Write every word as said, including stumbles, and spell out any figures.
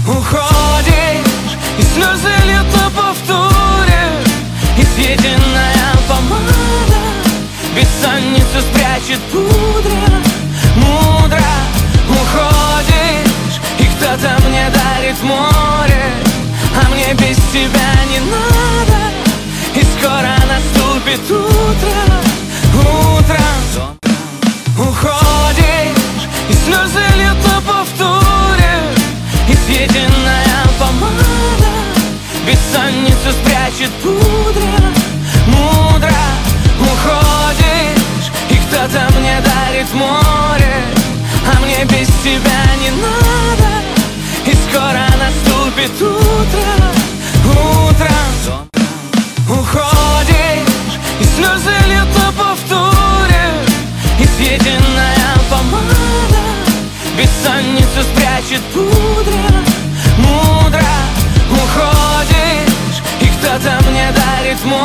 Уходишь, и слезы льют на повторе, и съеденная помада бессонницу спрячет пудра. Мудро уходишь, и кто-то мне дарит море, а мне без тебя не надо. И скоро наступит утро, утром. Уходишь, и слезы льют на повторе, и съеденная помада бессонницу спрячет пудра. Мудро уходишь, и кто-то мне дарит море, а мне без тебя не надо. И скоро наступит утро, утром. Уходишь, и слезы льют на повторе, и съеденная помада бессонницу спрячет пудра. Мудро уходишь, и кто-то мне дарит море,